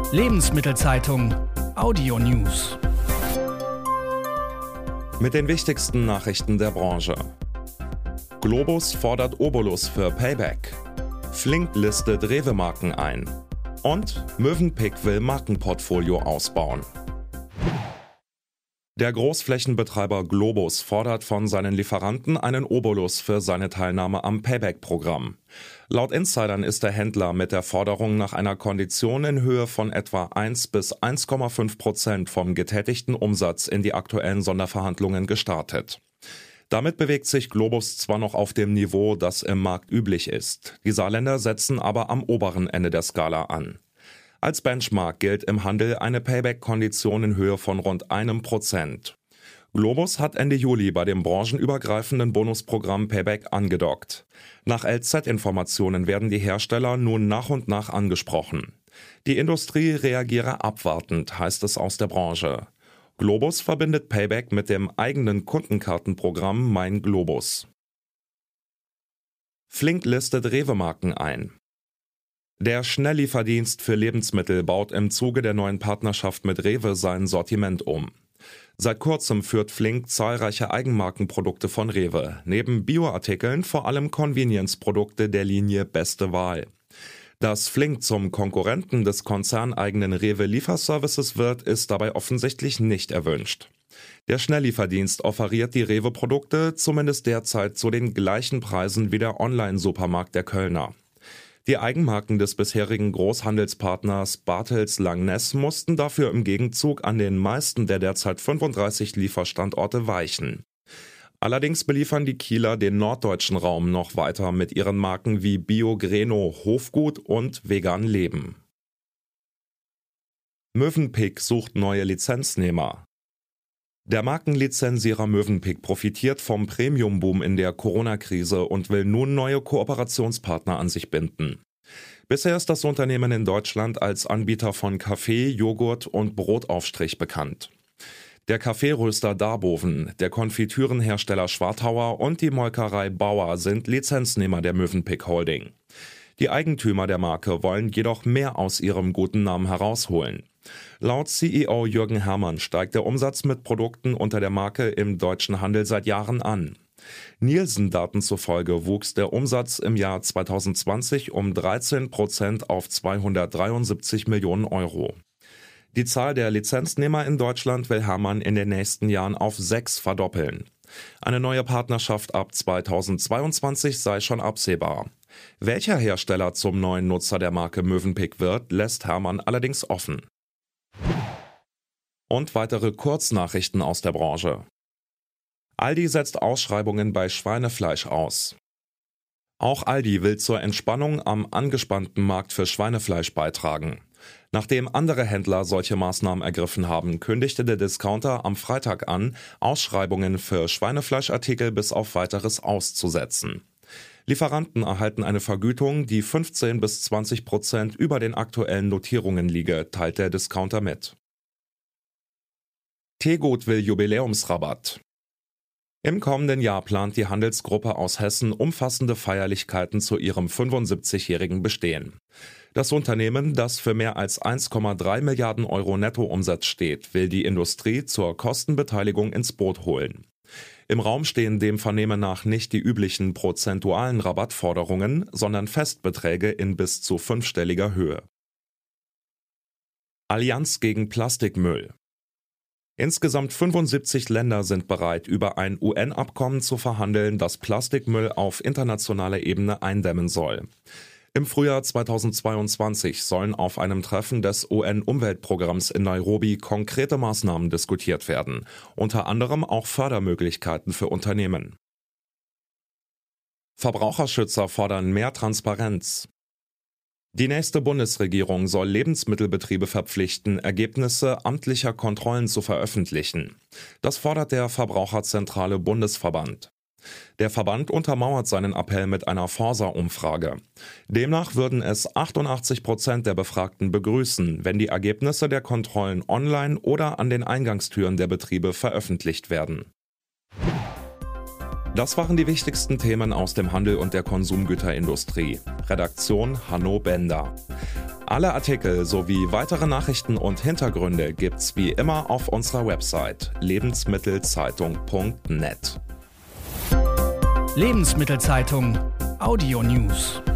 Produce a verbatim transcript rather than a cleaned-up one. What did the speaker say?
Lebensmittelzeitung Audio News. Mit den wichtigsten Nachrichten der Branche. Globus fordert Obolus für Payback. Flink listet Rewe-Marken ein. Und Mövenpick will Markenportfolio ausbauen. Der Großflächenbetreiber Globus fordert von seinen Lieferanten einen Obolus für seine Teilnahme am Payback-Programm. Laut Insidern ist der Händler mit der Forderung nach einer Kondition in Höhe von etwa eins bis eins Komma fünf Prozent vom getätigten Umsatz in die aktuellen Sonderverhandlungen gestartet. Damit bewegt sich Globus zwar noch auf dem Niveau, das im Markt üblich ist. Die Saarländer setzen aber am oberen Ende der Skala an. Als Benchmark gilt im Handel eine Payback-Kondition in Höhe von rund einem Prozent. Globus hat Ende Juli bei dem branchenübergreifenden Bonusprogramm Payback angedockt. Nach L Z-Informationen werden die Hersteller nun nach und nach angesprochen. Die Industrie reagiere abwartend, heißt es aus der Branche. Globus verbindet Payback mit dem eigenen Kundenkartenprogramm Mein Globus. Flink listet Rewe-Marken ein. Der Schnelllieferdienst für Lebensmittel baut im Zuge der neuen Partnerschaft mit Rewe sein Sortiment um. Seit kurzem führt Flink zahlreiche Eigenmarkenprodukte von Rewe, neben Bioartikeln vor allem Convenience-Produkte der Linie Beste Wahl. Dass Flink zum Konkurrenten des konzerneigenen Rewe-Lieferservices wird, ist dabei offensichtlich nicht erwünscht. Der Schnelllieferdienst offeriert die Rewe-Produkte zumindest derzeit zu den gleichen Preisen wie der Online-Supermarkt der Kölner. Die Eigenmarken des bisherigen Großhandelspartners Bartels Langness mussten dafür im Gegenzug an den meisten der derzeit fünfunddreißig Lieferstandorte weichen. Allerdings beliefern die Kieler den norddeutschen Raum noch weiter mit ihren Marken wie Bio Greno, Hofgut und Vegan Leben. Mövenpick sucht neue Lizenznehmer. Der Markenlizenzierer Mövenpick profitiert vom Premium-Boom in der Corona-Krise und will nun neue Kooperationspartner an sich binden. Bisher ist das Unternehmen in Deutschland als Anbieter von Kaffee, Joghurt und Brotaufstrich bekannt. Der Kaffeeröster Darboven, der Konfitürenhersteller Schwartauer und die Molkerei Bauer sind Lizenznehmer der Mövenpick Holding. Die Eigentümer der Marke wollen jedoch mehr aus ihrem guten Namen herausholen. Laut C E O Jürgen Herrmann steigt der Umsatz mit Produkten unter der Marke im deutschen Handel seit Jahren an. Nielsen-Daten zufolge wuchs der Umsatz im Jahr zweitausendzwanzig um dreizehn Prozent auf zweihundertdreiundsiebzig Millionen Euro. Die Zahl der Lizenznehmer in Deutschland will Herrmann in den nächsten Jahren auf sechs verdoppeln. Eine neue Partnerschaft ab zweitausendzweiundzwanzig sei schon absehbar. Welcher Hersteller zum neuen Nutzer der Marke Mövenpick wird, lässt Herrmann allerdings offen. Und weitere Kurznachrichten aus der Branche. Aldi setzt Ausschreibungen bei Schweinefleisch aus. Auch Aldi will zur Entspannung am angespannten Markt für Schweinefleisch beitragen. Nachdem andere Händler solche Maßnahmen ergriffen haben, kündigte der Discounter am Freitag an, Ausschreibungen für Schweinefleischartikel bis auf Weiteres auszusetzen. Lieferanten erhalten eine Vergütung, die fünfzehn bis zwanzig Prozent über den aktuellen Notierungen liege, teilt der Discounter mit. Tegut will Jubiläumsrabatt. Im kommenden Jahr plant die Handelsgruppe aus Hessen umfassende Feierlichkeiten zu ihrem fünfundsiebzigjährigen Bestehen. Das Unternehmen, das für mehr als eins Komma drei Milliarden Euro Nettoumsatz steht, will die Industrie zur Kostenbeteiligung ins Boot holen. Im Raum stehen dem Vernehmen nach nicht die üblichen prozentualen Rabattforderungen, sondern Festbeträge in bis zu fünfstelliger Höhe. Allianz gegen Plastikmüll. Insgesamt fünfundsiebzig Länder sind bereit, über ein U N-Abkommen zu verhandeln, das Plastikmüll auf internationaler Ebene eindämmen soll. Im Frühjahr zweitausendzweiundzwanzig sollen auf einem Treffen des U N-Umweltprogramms in Nairobi konkrete Maßnahmen diskutiert werden, unter anderem auch Fördermöglichkeiten für Unternehmen. Verbraucherschützer fordern mehr Transparenz. Die nächste Bundesregierung soll Lebensmittelbetriebe verpflichten, Ergebnisse amtlicher Kontrollen zu veröffentlichen. Das fordert der Verbraucherzentrale Bundesverband. Der Verband untermauert seinen Appell mit einer Forsa-Umfrage. Demnach würden es achtundachtzig Prozent der Befragten begrüßen, wenn die Ergebnisse der Kontrollen online oder an den Eingangstüren der Betriebe veröffentlicht werden. Das waren die wichtigsten Themen aus dem Handel und der Konsumgüterindustrie. Redaktion Hanno Bender. Alle Artikel sowie weitere Nachrichten und Hintergründe gibt's wie immer auf unserer Website lebensmittelzeitung punkt net. Lebensmittelzeitung Audio News.